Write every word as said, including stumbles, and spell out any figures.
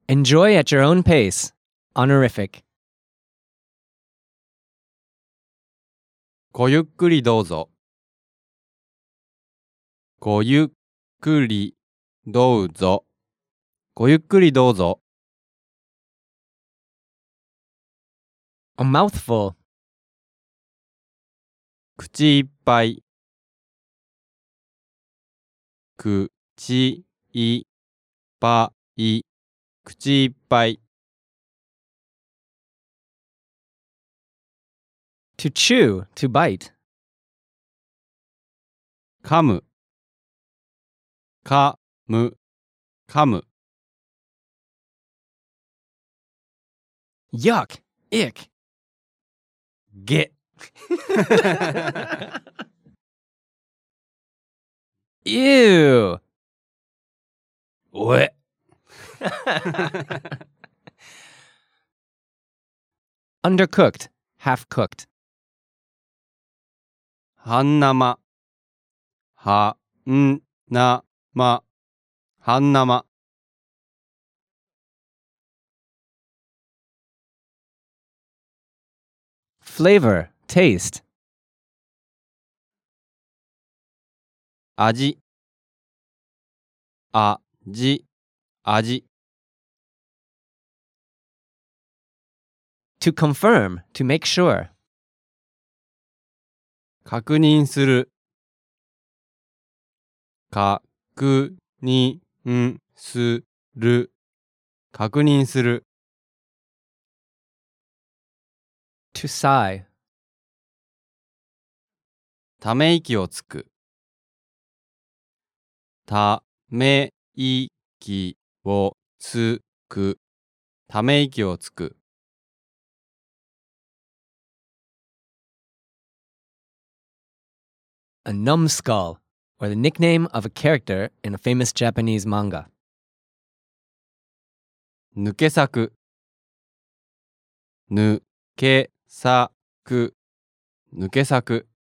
Enjoy at your own pace. Honorific. ごゆっくりどうぞ。ごゆっくりどうぞ。ごゆっくりどうぞ。 A mouthful. 口いっぱい。口いっぱい。口いっぱい。 To chew, to bite. 噛む。噛む。噛む。 Yuck. Ick. げ。 Ew. おえ。 Undercooked, half cooked. 半生。はんなま。半生。 Flavor, taste. 味。あじ。味。 To confirm, to make sure. 確認する。確認する。確認する。 To sigh. ため息をつく。ため息をつく。ため息をつく。 A numbskull, or the nickname of a character in a famous Japanese manga. 抜け咲く。抜け咲く。抜け咲く。